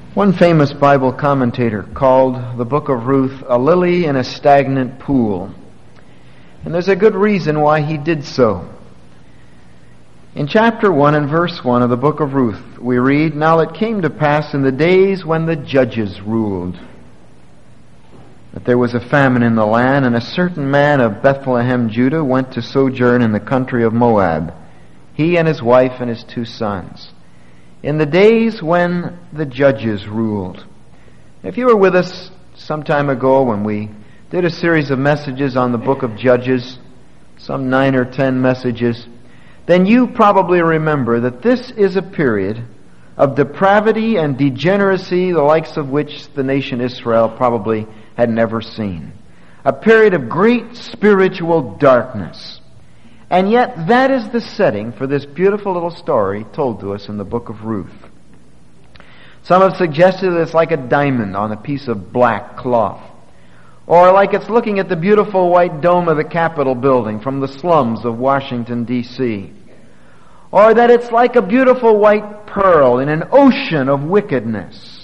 One famous Bible commentator called the book of Ruth a lily in a stagnant pool. And there's a good reason why he did so. In chapter 1 and verse 1 of the book of Ruth, we read, "Now it came to pass in the days when the judges ruled, that there was a famine in the land, and a certain man of Bethlehem, Judah, went to sojourn in the country of Moab, he and his wife and his 2 sons. In the days when the judges ruled." If you were with us some time ago when we did a series of messages on the book of Judges, some 9 or 10 messages, then you probably remember that this is a period of depravity and degeneracy, the likes of which the nation Israel probably had never seen. A period of great spiritual darkness. And yet that is the setting for this beautiful little story told to us in the book of Ruth. Some have suggested that it's like a diamond on a piece of black cloth, or like it's looking at the beautiful white dome of the Capitol building from the slums of Washington, D.C., or that it's like a beautiful white pearl in an ocean of wickedness.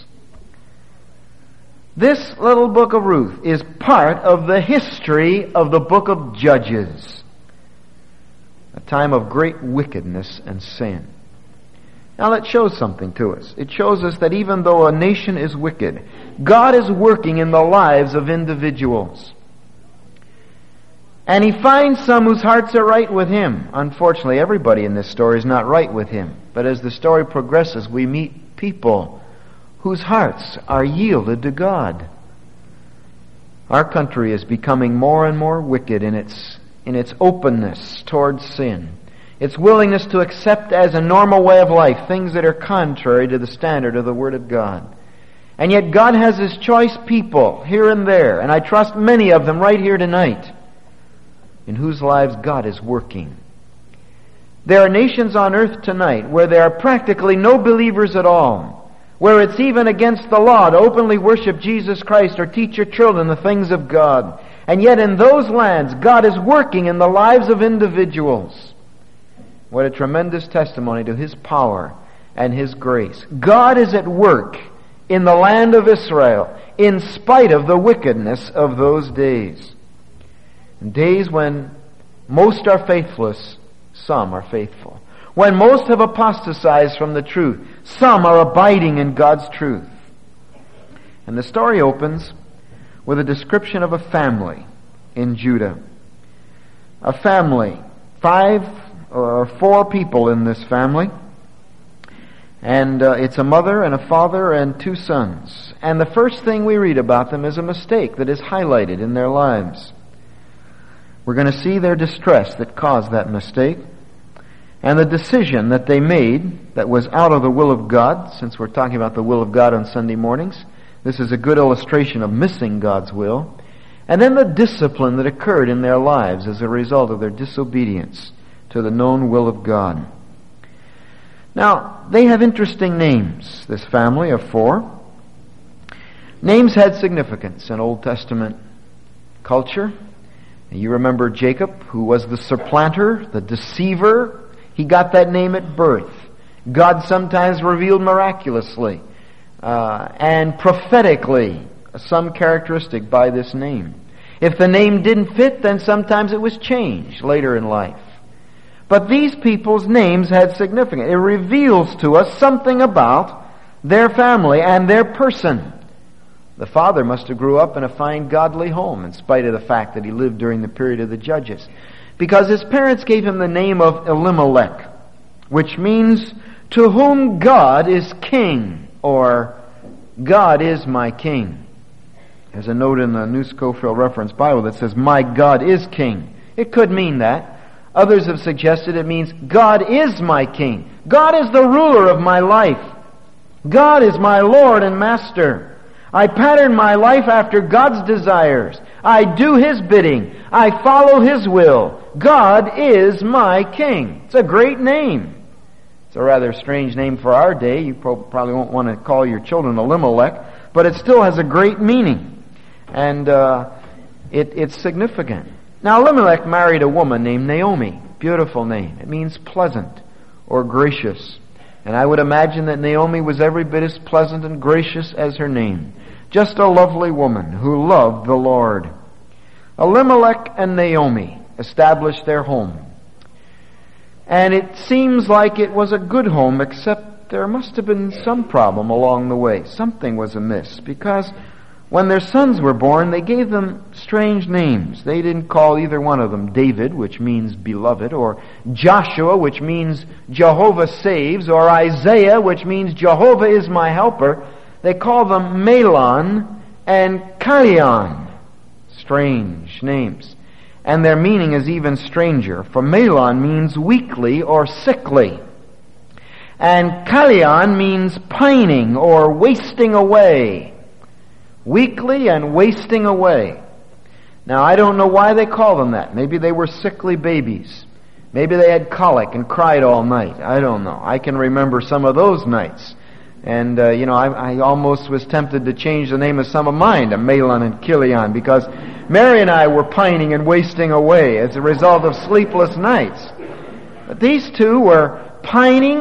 This little book of Ruth is part of the history of the book of Judges, a time of great wickedness and sin. Now that shows something to us. It shows us that even though a nation is wicked, God is working in the lives of individuals. And He finds some whose hearts are right with Him. Unfortunately, everybody in this story is not right with Him. But as the story progresses, we meet people whose hearts are yielded to God. Our country is becoming more and more wicked in its openness towards sin. Its willingness to accept as a normal way of life things that are contrary to the standard of the Word of God. And yet God has His choice people here and there, and I trust many of them right here tonight, in whose lives God is working. There are nations on earth tonight where there are practically no believers at all, where it's even against the law to openly worship Jesus Christ or teach your children the things of God. And yet in those lands, God is working in the lives of individuals. What a tremendous testimony to His power and His grace. God is at work in the land of Israel in spite of the wickedness of those days. In days when most are faithless, some are faithful. When most have apostatized from the truth, some are abiding in God's truth. And the story opens with a description of a family in Judah. A family, 5 or 4 people in this family. And it's a mother and a father and 2 sons. And the first thing we read about them is a mistake that is highlighted in their lives. We're going to see their distress that caused that mistake, and the decision that they made that was out of the will of God. Since we're talking about the will of God on Sunday mornings, this is a good illustration of missing God's will. And then the discipline that occurred in their lives as a result of their disobedience to the known will of God. Now, they have interesting names, this family of 4. Names had significance in Old Testament culture. You remember Jacob, who was the supplanter, the deceiver. He got that name at birth. God sometimes revealed miraculously and prophetically some characteristic by this name. If the name didn't fit, then sometimes it was changed later in life. But these people's names had significance. It reveals to us something about their family and their person. The father must have grew up in a fine godly home in spite of the fact that he lived during the period of the Judges, because his parents gave him the name of Elimelech, which means to whom God is king, or God is my king. There's a note in the New Scofield Reference Bible that says, my God is king. It could mean that. Others have suggested it means God is my king. God is the ruler of my life. God is my Lord and Master. I pattern my life after God's desires. I do His bidding. I follow His will. God is my king. It's a great name. It's a rather strange name for our day. You probably won't want to call your children Elimelech, but it still has a great meaning. And it's significant. Now, Elimelech married a woman named Naomi. Beautiful name. It means pleasant or gracious. And I would imagine that Naomi was every bit as pleasant and gracious as her name. Just a lovely woman who loved the Lord. Elimelech and Naomi established their home. And it seems like it was a good home, except there must have been some problem along the way. Something was amiss, because when their sons were born, they gave them strange names. They didn't call either one of them David, which means beloved, or Joshua, which means Jehovah saves, or Isaiah, which means Jehovah is my helper. They called them Mahlon and Chalion. Strange names. And their meaning is even stranger, for Mahlon means weakly or sickly. And Chalion means pining or wasting away. Weakly and wasting away. Now, I don't know why they call them that. Maybe they were sickly babies. Maybe they had colic and cried all night. I don't know. I can remember some of those nights. And, I almost was tempted to change the name of some of mine to Mahlon and Chalion, because Mary and I were pining and wasting away as a result of sleepless nights. But these two were pining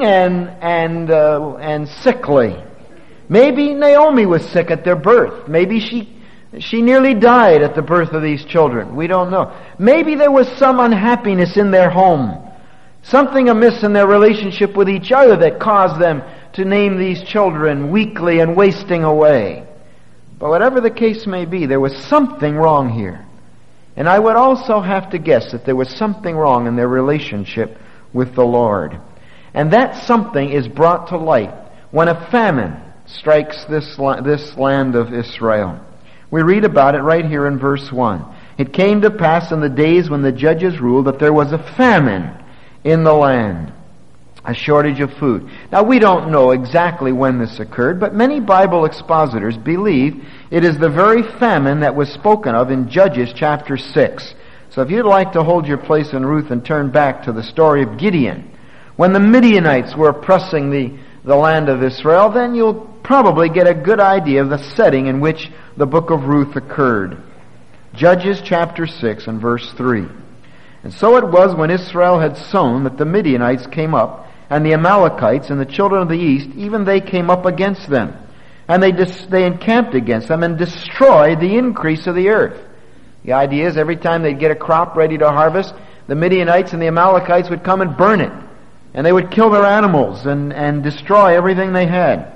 and sickly. Maybe Naomi was sick at their birth. Maybe she nearly died at the birth of these children. We don't know. Maybe there was some unhappiness in their home. Something amiss in their relationship with each other that caused them to name these children weakly and wasting away. But whatever the case may be, there was something wrong here. And I would also have to guess that there was something wrong in their relationship with the Lord. And that something is brought to light when a famine strikes this land of Israel. We read about it right here in verse 1. It came to pass in the days when the judges ruled that there was a famine in the land, a shortage of food. Now, we don't know exactly when this occurred, but many Bible expositors believe it is the very famine that was spoken of in Judges chapter 6. So if you'd like to hold your place in Ruth and turn back to the story of Gideon, when the Midianites were oppressing the land of Israel, then you'll probably get a good idea of the setting in which the book of Ruth occurred. Judges chapter 6 and verse 3. And so it was when Israel had sown that the Midianites came up, and the Amalekites and the children of the east, even they came up against them. And they encamped against them and destroyed the increase of the earth. The idea is every time they'd get a crop ready to harvest, the Midianites and the Amalekites would come and burn it. And they would kill their animals and destroy everything they had.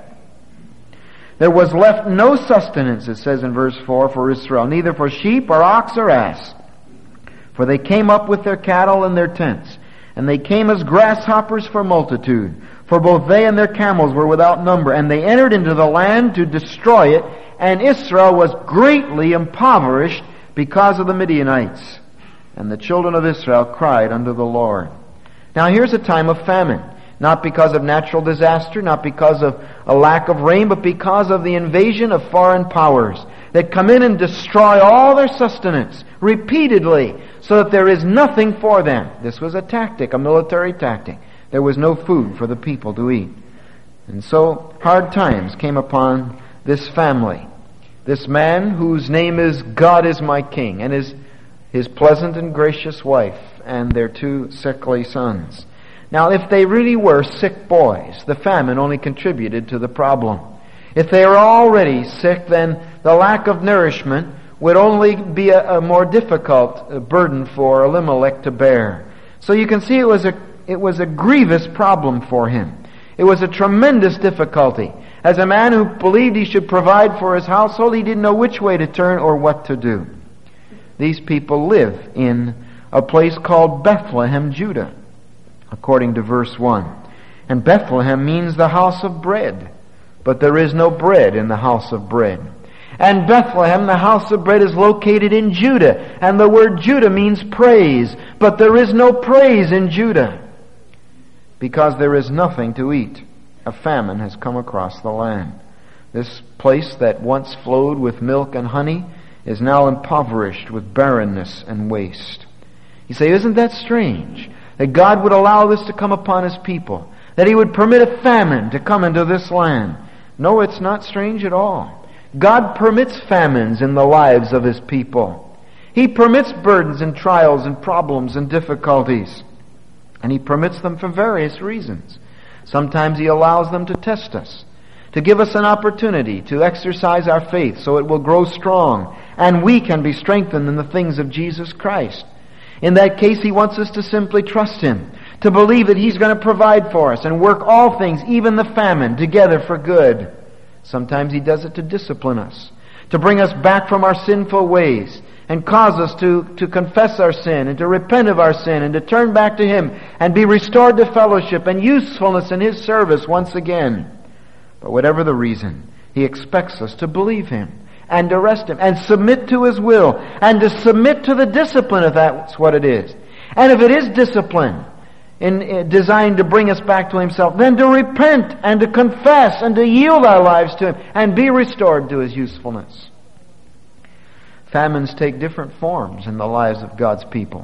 There was left no sustenance, it says in verse 4, for Israel, neither for sheep or ox or ass. For they came up with their cattle and their tents, and they came as grasshoppers for multitude. For both they and their camels were without number, and they entered into the land to destroy it, and Israel was greatly impoverished because of the Midianites. And the children of Israel cried unto the Lord. Now here's a time of famine. Not because of natural disaster, not because of a lack of rain, but because of the invasion of foreign powers that come in and destroy all their sustenance repeatedly so that there is nothing for them. This was a tactic, a military tactic. There was no food for the people to eat. And so hard times came upon this family. This man whose name is God is my King, and his pleasant and gracious wife and their two sickly sons. Now, if they really were sick boys, the famine only contributed to the problem. If they were already sick, then the lack of nourishment would only be a more difficult burden for Elimelech to bear. So you can see it was a grievous problem for him. It was a tremendous difficulty. As a man who believed he should provide for his household, he didn't know which way to turn or what to do. These people live in a place called Bethlehem, Judah, according to verse 1. And Bethlehem means the house of bread. But there is no bread in the house of bread. And Bethlehem, the house of bread, is located in Judah. And the word Judah means praise. But there is no praise in Judah, because there is nothing to eat. A famine has come across the land. This place that once flowed with milk and honey is now impoverished with barrenness and waste. You say, isn't that strange? That God would allow this to come upon His people. That He would permit a famine to come into this land. No, it's not strange at all. God permits famines in the lives of His people. He permits burdens and trials and problems and difficulties. And He permits them for various reasons. Sometimes He allows them to test us, to give us an opportunity to exercise our faith so it will grow strong and we can be strengthened in the things of Jesus Christ. In that case, He wants us to simply trust Him, to believe that He's going to provide for us and work all things, even the famine, together for good. Sometimes He does it to discipline us, to bring us back from our sinful ways and cause us to confess our sin and to repent of our sin and to turn back to Him and be restored to fellowship and usefulness in His service once again. But whatever the reason, He expects us to believe Him and to rest Him and submit to His will and to submit to the discipline if that's what it is. And if it is discipline designed to bring us back to Himself, then to repent and to confess and to yield our lives to Him and be restored to His usefulness. Famines take different forms in the lives of God's people.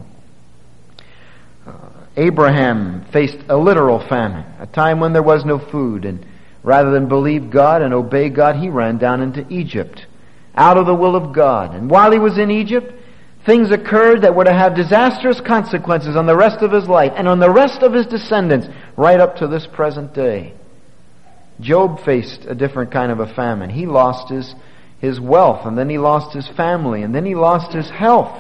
Abraham faced a literal famine, a time when there was no food, and rather than believe God and obey God, he ran down into Egypt, out of the will of God. And while he was in Egypt, things occurred that were to have disastrous consequences on the rest of his life and on the rest of his descendants right up to this present day. Job faced a different kind of a famine. He lost his wealth, and then he lost his family, and then he lost his health.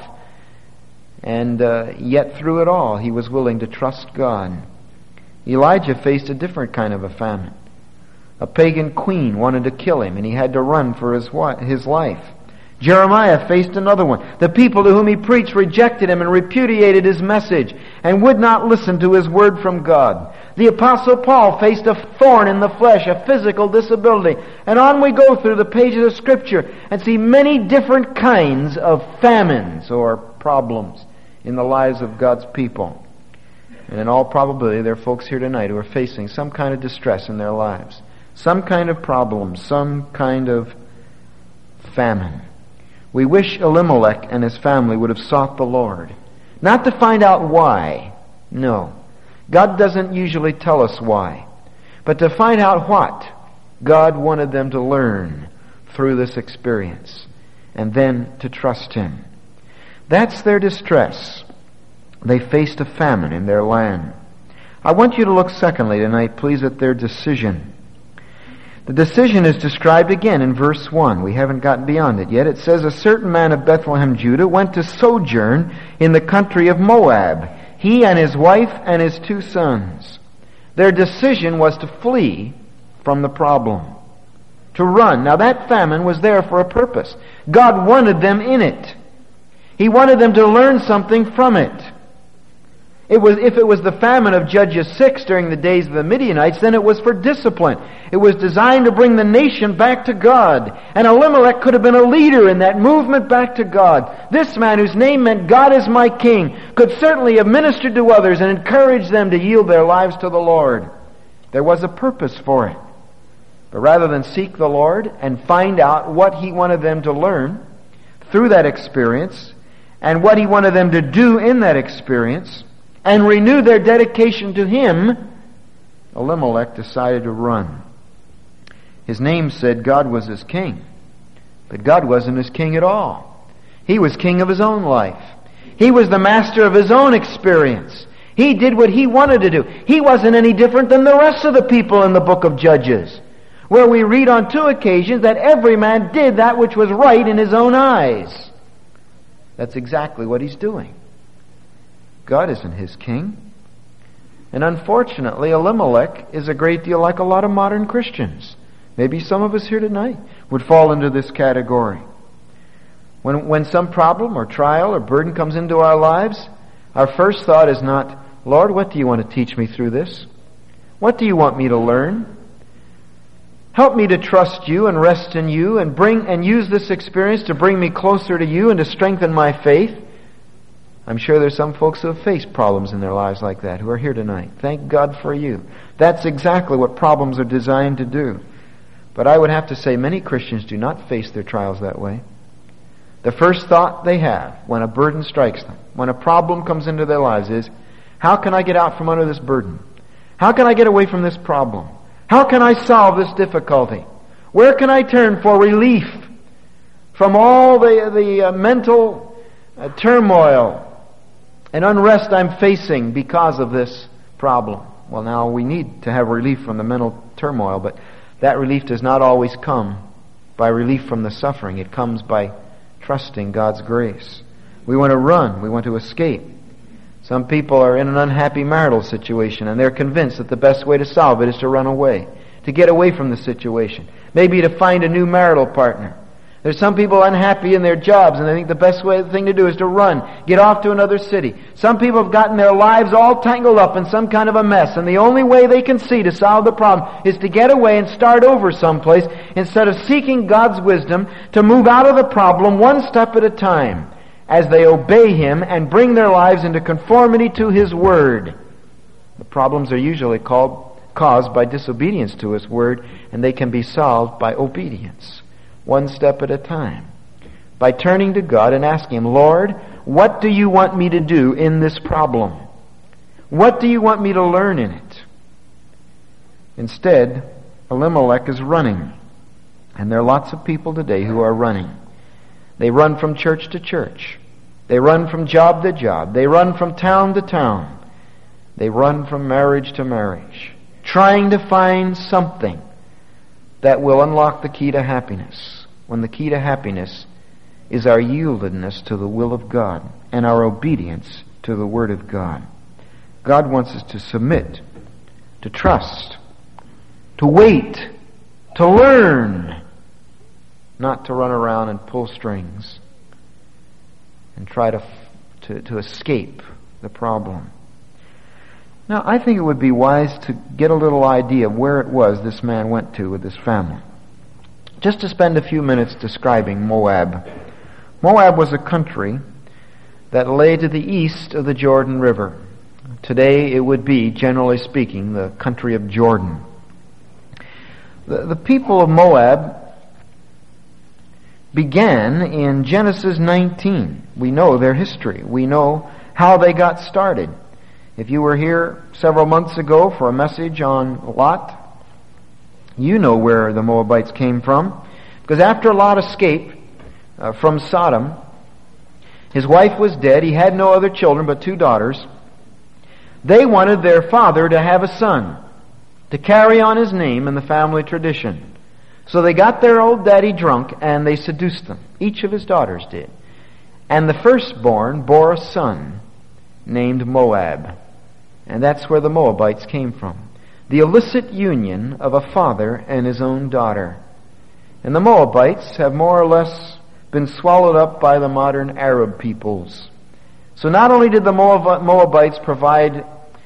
And yet through it all, he was willing to trust God. Elijah faced a different kind of a famine. A pagan queen wanted to kill him, and he had to run for his life. Jeremiah faced another one. The people to whom he preached rejected him and repudiated his message and would not listen to his word from God. The Apostle Paul faced a thorn in the flesh, a physical disability. And on we go through the pages of Scripture and see many different kinds of famines or problems in the lives of God's people. And in all probability, there are folks here tonight who are facing some kind of distress in their lives, some kind of problem, some kind of famine. We wish Elimelech and his family would have sought the Lord. Not to find out why. No. God doesn't usually tell us why. But to find out what God wanted them to learn through this experience. And then to trust Him. That's their distress. They faced a famine in their land. I want you to look secondly tonight, please, at their decision. The decision is described again in verse 1. We haven't gotten beyond it yet. It says, a certain man of Bethlehem, Judah, went to sojourn in the country of Moab, he and his wife and his 2 sons. Their decision was to flee from the problem, to run. Now that famine was there for a purpose. God wanted them in it. He wanted them to learn something from it. If it was the famine of Judges 6 during the days of the Midianites, then it was for discipline. It was designed to bring the nation back to God. And Elimelech could have been a leader in that movement back to God. This man, whose name meant God is my king, could certainly have ministered to others and encouraged them to yield their lives to the Lord. There was a purpose for it. But rather than seek the Lord and find out what He wanted them to learn through that experience and what He wanted them to do in that experience, and renew their dedication to Him, Elimelech decided to run. His name said God was his king, but God wasn't his king at all. He was king of his own life. He was the master of his own experience. He did what he wanted to do. He wasn't any different than the rest of the people in the book of Judges, where we read on 2 occasions that every man did that which was right in his own eyes. That's exactly what he's doing. God isn't his king. And unfortunately, Elimelech is a great deal like a lot of modern Christians. Maybe some of us here tonight would fall into this category. When some problem or trial or burden comes into our lives, our first thought is not, Lord, what do you want to teach me through this? What do you want me to learn? Help me to trust you and rest in you and use this experience to bring me closer to you and to strengthen my faith. I'm sure there's some folks who have faced problems in their lives like that who are here tonight. Thank God for you. That's exactly what problems are designed to do. But I would have to say many Christians do not face their trials that way. The first thought they have when a burden strikes them, when a problem comes into their lives is, how can I get out from under this burden? How can I get away from this problem? How can I solve this difficulty? Where can I turn for relief from all the mental turmoil and unrest I'm facing because of this problem? Well, now we need to have relief from the mental turmoil, but that relief does not always come by relief from the suffering. It comes by trusting God's grace. We want to run. We want to escape. Some people are in an unhappy marital situation, and they're convinced that the best way to solve it is to run away, to get away from the situation, maybe to find a new marital partner. There's some people unhappy in their jobs, and they think the best thing to do is to run, get off to another city. Some people have gotten their lives all tangled up in some kind of a mess, and the only way they can see to solve the problem is to get away and start over someplace instead of seeking God's wisdom to move out of the problem one step at a time as they obey Him and bring their lives into conformity to His Word. The problems are usually caused by disobedience to His Word, and they can be solved by obedience, one step at a time, by turning to God and asking Him, Lord, what do you want me to do in this problem? What do you want me to learn in it? Instead, Elimelech is running. And there are lots of people today who are running. They run from church to church. They run from job to job. They run from town to town. They run from marriage to marriage, trying to find something that will unlock the key to happiness, when the key to happiness is our yieldedness to the will of God and our obedience to the Word of God. God wants us to submit, to trust, to wait, to learn, not to run around and pull strings and try to escape the problem. Now, I think it would be wise to get a little idea of where it was this man went to with his family. Just to spend a few minutes describing Moab. Moab was a country that lay to the east of the Jordan River. Today it would be, generally speaking, the country of Jordan. The people of Moab began in Genesis 19. We know their history. We know how they got started. If you were here several months ago for a message on Lot, you know where the Moabites came from. Because after Lot escaped from Sodom, his wife was dead. He had no other children but 2 daughters. They wanted their father to have a son, to carry on his name in the family tradition. So they got their old daddy drunk and they seduced them. Each of his daughters did. And the firstborn bore a son named Moab. And that's where the Moabites came from. The illicit union of a father and his own daughter. And the Moabites have more or less been swallowed up by the modern Arab peoples. So not only did the Moabites provide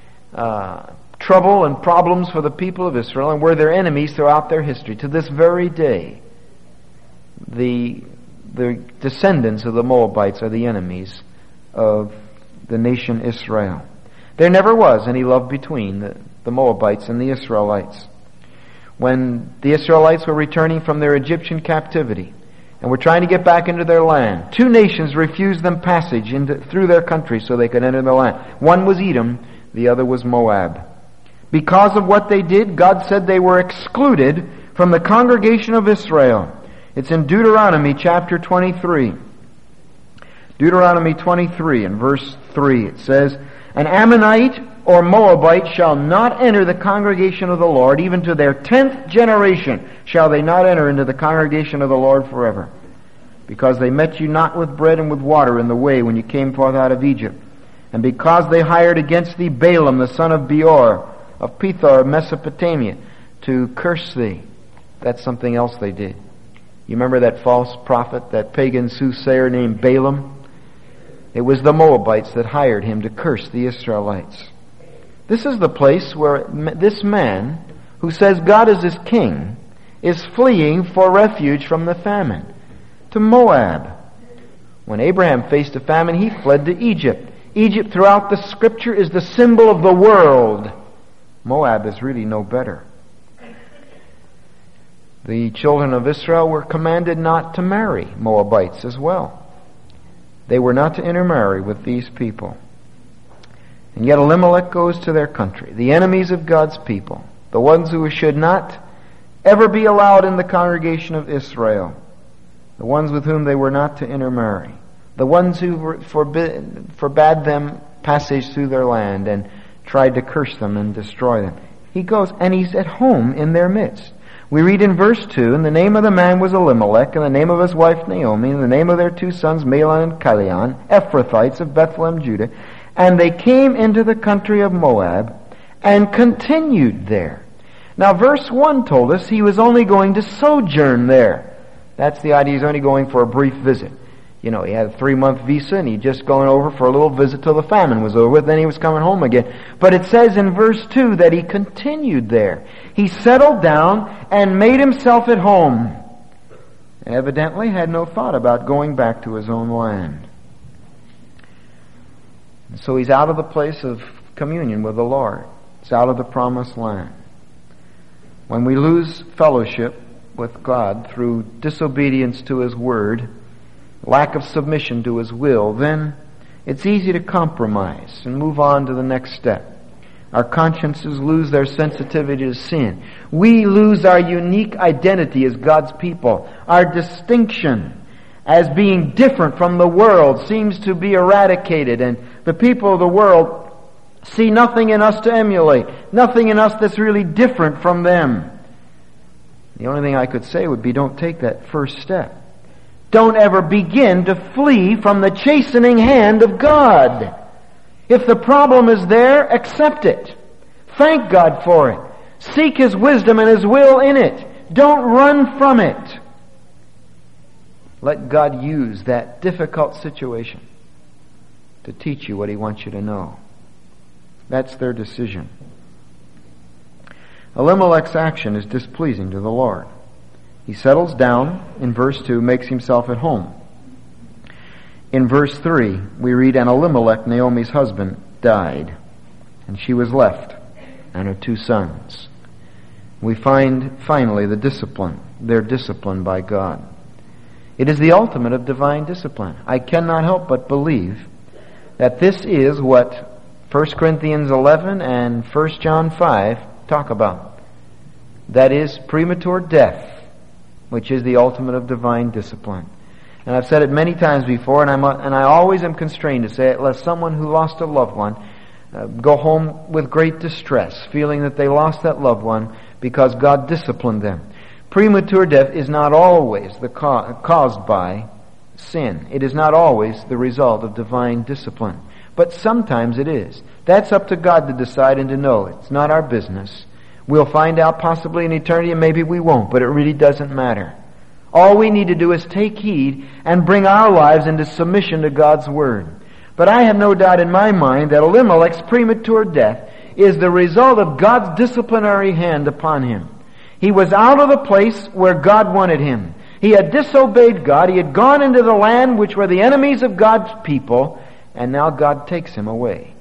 trouble and problems for the people of Israel and were their enemies throughout their history, to this very day, the descendants of the Moabites are the enemies of the nation Israel. There never was any love between the Moabites and the Israelites. When the Israelites were returning from their Egyptian captivity and were trying to get back into their land, 2 nations refused them passage through their country so they could enter the land. One was Edom, the other was Moab. Because of what they did, God said they were excluded from the congregation of Israel. It's in Deuteronomy chapter 23. Deuteronomy 23 and verse 3. It says, An Ammonite or Moabite shall not enter the congregation of the Lord, even to their 10th generation shall they not enter into the congregation of the Lord forever. Because they met you not with bread and with water in the way when you came forth out of Egypt. And because they hired against thee Balaam the son of Beor, of Pethor of Mesopotamia, to curse thee. That's something else they did. You remember that false prophet, that pagan soothsayer named Balaam? It was the Moabites that hired him to curse the Israelites. This is the place where this man, who says God is his king, is fleeing for refuge from the famine to Moab. When Abraham faced a famine, he fled to Egypt. Egypt throughout the Scripture is the symbol of the world. Moab is really no better. The children of Israel were commanded not to marry Moabites as well. They were not to intermarry with these people. And yet Elimelech goes to their country, the enemies of God's people, the ones who should not ever be allowed in the congregation of Israel, the ones with whom they were not to intermarry, the ones who forbade them passage through their land and tried to curse them and destroy them. He goes, and he's at home in their midst. We read in verse 2, and the name of the man was Elimelech, and the name of his wife Naomi, and the name of their two sons Mahlon and Chilion, Ephrathites of Bethlehem, Judah. And they came into the country of Moab and continued there. Now verse 1 told us he was only going to sojourn there. That's the idea, he's only going for a brief visit. You know, he had a 3-month visa and he'd just going over for a little visit till the famine was over with, then he was coming home again. But it says in verse 2 that he continued there. He settled down and made himself at home. Evidently had no thought about going back to his own land. So he's out of the place of communion with the Lord. It's out of the promised land. When we lose fellowship with God through disobedience to His Word, lack of submission to His will, then it's easy to compromise and move on to the next step. Our consciences lose their sensitivity to sin. We lose our unique identity as God's people. Our distinction as being different from the world seems to be eradicated, and the people of the world see nothing in us to emulate, nothing in us that's really different from them. The only thing I could say would be, don't take that first step. Don't ever begin to flee from the chastening hand of God. If the problem is there, accept it. Thank God for it. Seek His wisdom and His will in it. Don't run from it. Let God use that difficult situation to teach you what He wants you to know. That's their decision. Elimelech's action is displeasing to the Lord. He settles down, in verse 2, makes himself at home. In verse 3, we read, and Elimelech, Naomi's husband, died, and she was left, and her two sons. We find, finally, the discipline. They're disciplined by God. It is the ultimate of divine discipline. I cannot help but believe that this is what 1 Corinthians 11 and 1 John 5 talk about. That is premature death, which is the ultimate of divine discipline. And I've said it many times before, and I always am constrained to say it, lest someone who lost a loved one go home with great distress, feeling that they lost that loved one because God disciplined them. Premature death is not always caused by sin. It is not always the result of divine discipline. But sometimes it is. That's up to God to decide and to know. It's not our business. We'll find out possibly in eternity, and maybe we won't, but it really doesn't matter. All we need to do is take heed and bring our lives into submission to God's Word. But I have no doubt in my mind that Elimelech's premature death is the result of God's disciplinary hand upon him. He was out of the place where God wanted him. He had disobeyed God. He had gone into the land which were the enemies of God's people, and now God takes him away.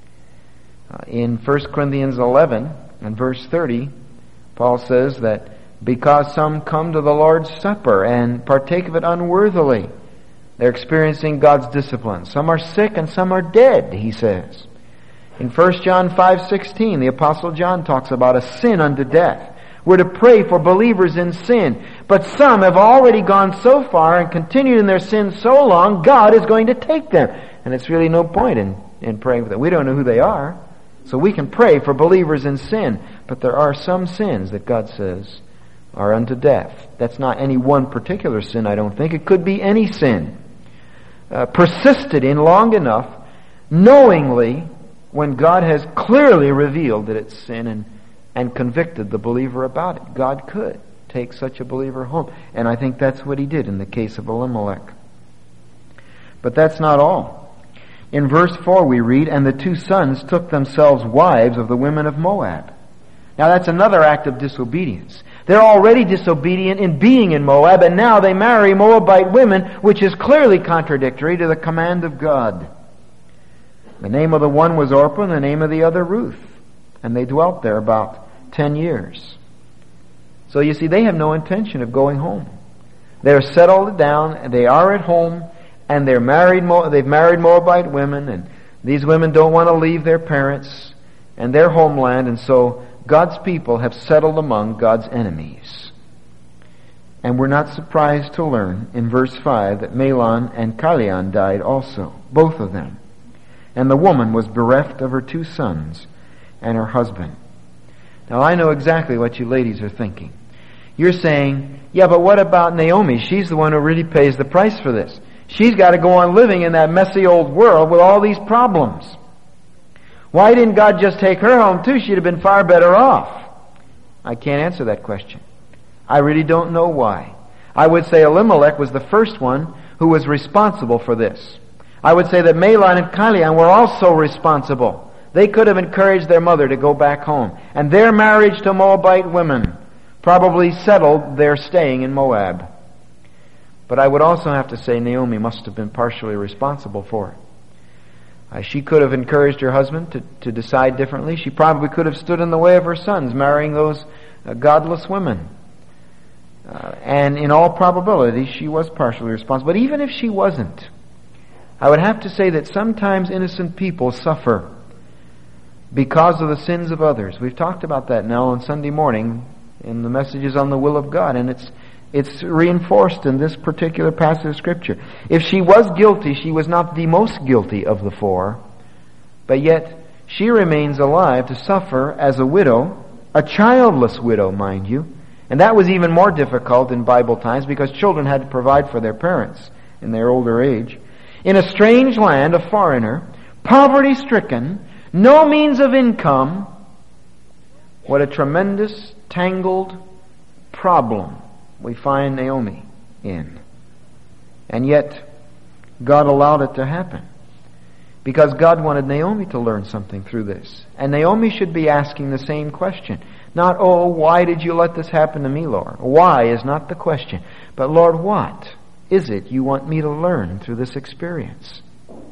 In 1 Corinthians 11 and verse 30, Paul says that because some come to the Lord's Supper and partake of it unworthily, they're experiencing God's discipline. Some are sick and some are dead, he says. In 1 John 5:16, the Apostle John talks about a sin unto death. We're to pray for believers in sin. But some have already gone so far and continued in their sin so long, God is going to take them. And it's really no point in praying for them. We don't know who they are. So we can pray for believers in sin. But there are some sins that God says are unto death. That's not any one particular sin, I don't think. It could be any sin. Persisted in long enough, knowingly, when God has clearly revealed that it's sin and convicted the believer about it. God could take such a believer home. And I think that's what He did in the case of Elimelech. But that's not all. In verse 4 we read, and the two sons took themselves wives of the women of Moab. Now that's another act of disobedience. They're already disobedient in being in Moab, and now they marry Moabite women, which is clearly contradictory to the command of God. The name of the one was Orpah, and the name of the other Ruth. And they dwelt there about 10 years. So you see, they have no intention of going home. They're settled down, and they are at home, and they've married Moabite women, and these women don't want to leave their parents and their homeland, and so God's people have settled among God's enemies. And we're not surprised to learn in verse 5 that Mahlon and Chilion died also, both of them. And the woman was bereft of her two sons, and her husband. Now I know exactly what you ladies are thinking. You're saying, yeah, but what about Naomi? She's the one who really pays the price for this. She's got to go on living in that messy old world with all these problems. Why didn't God just take her home too? She'd have been far better off. I can't answer that question. I really don't know why. I would say Elimelech was the first one who was responsible for this. I would say that Mahlon and Chilion were also responsible. They could have encouraged their mother to go back home. And their marriage to Moabite women probably settled their staying in Moab. But I would also have to say Naomi must have been partially responsible for it. She could have encouraged her husband to decide differently. She probably could have stood in the way of her sons marrying those godless women. And in all probability, she was partially responsible. But even if she wasn't, I would have to say that sometimes innocent people suffer because of the sins of others. We've talked about that now on Sunday morning in the messages on the will of God, and it's reinforced in this particular passage of Scripture. If she was guilty, she was not the most guilty of the four, but yet she remains alive to suffer as a widow, a childless widow, mind you. And that was even more difficult in Bible times because children had to provide for their parents in their older age. In a strange land, a foreigner, poverty-stricken, no means of income. What a tremendous, tangled problem we find Naomi in. And yet, God allowed it to happen. Because God wanted Naomi to learn something through this. And Naomi should be asking the same question. Not, oh, why did you let this happen to me, Lord? Why is not the question. But, Lord, what is it you want me to learn through this experience?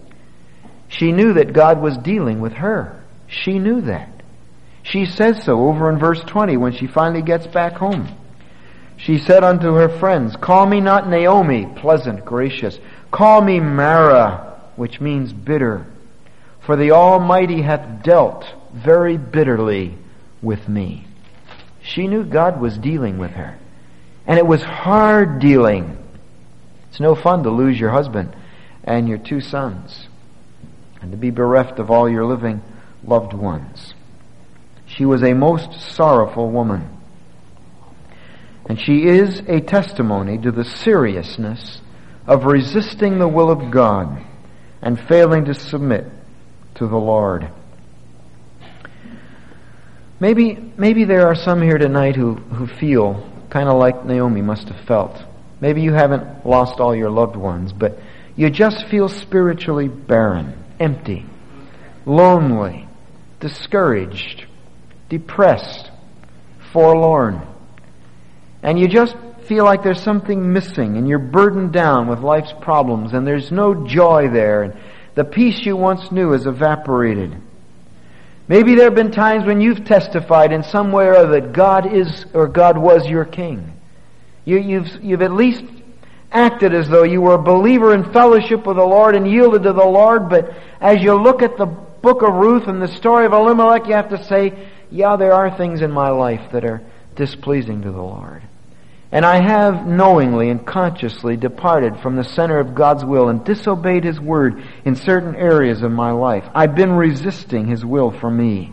She knew that God was dealing with her. She knew that. She says so over in verse 20 when she finally gets back home. She said unto her friends, call me not Naomi, pleasant, gracious. Call me Mara, which means bitter. For the Almighty hath dealt very bitterly with me. She knew God was dealing with her. And it was hard dealing. It's no fun to lose your husband and your 2 sons, and to be bereft of all your living loved ones. She was a most sorrowful woman. And she is a testimony to the seriousness of resisting the will of God and failing to submit to the Lord. Maybe there are some here tonight who feel kind of like Naomi must have felt. Maybe you haven't lost all your loved ones, but you just feel spiritually barren, empty, lonely, discouraged, depressed, forlorn. And you just feel like there's something missing, and you're burdened down with life's problems, and there's no joy there, and the peace you once knew has evaporated. Maybe there have been times when you've testified in some way or other that God is or God was your king. You've at least acted as though you were a believer in fellowship with the Lord and yielded to the Lord, but as you look at the book of Ruth and the story of Elimelech, you have to say, yeah, there are things in my life that are displeasing to the Lord. And I have knowingly and consciously departed from the center of God's will and disobeyed His word in certain areas of my life. I've been resisting His will for me.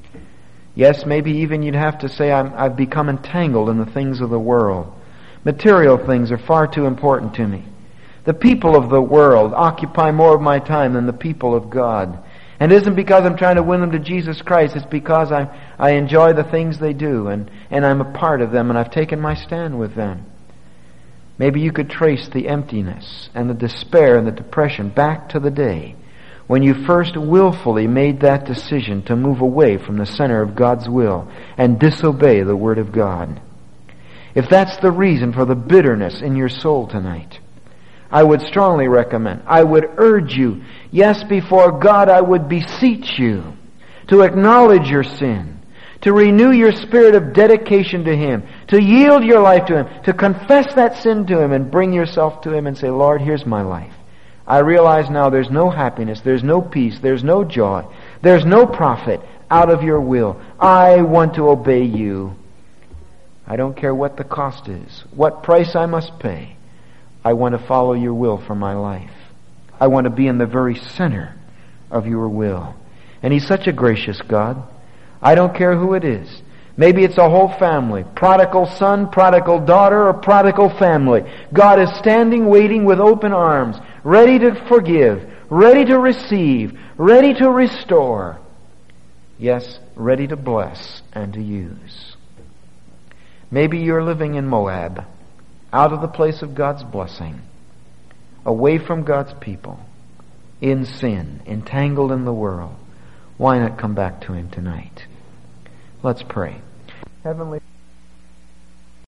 Yes, maybe even you'd have to say I've become entangled in the things of the world. Material things are far too important to me. The people of the world occupy more of my time than the people of God. And it isn't because I'm trying to win them to Jesus Christ. It's because I enjoy the things they do, and I'm a part of them, and I've taken my stand with them. Maybe you could trace the emptiness and the despair and the depression back to the day when you first willfully made that decision to move away from the center of God's will and disobey the Word of God. If that's the reason for the bitterness in your soul tonight, I would strongly recommend, I would urge you, yes, before God I would beseech you to acknowledge your sin, to renew your spirit of dedication to Him, to yield your life to Him, to confess that sin to Him and bring yourself to Him and say, Lord, here's my life. I realize now there's no happiness, there's no peace, there's no joy, there's no profit out of your will. I want to obey you. I don't care what the cost is, what price I must pay. I want to follow your will for my life. I want to be in the very center of your will. And He's such a gracious God. I don't care who it is. Maybe it's a whole family. Prodigal son, prodigal daughter, or prodigal family. God is standing waiting with open arms, ready to forgive, ready to receive, ready to restore. Yes, ready to bless and to use. Maybe you're living in Moab, out of the place of God's blessing, away from God's people, in sin, entangled in the world. Why not come back to Him tonight? Let's pray. Heavenly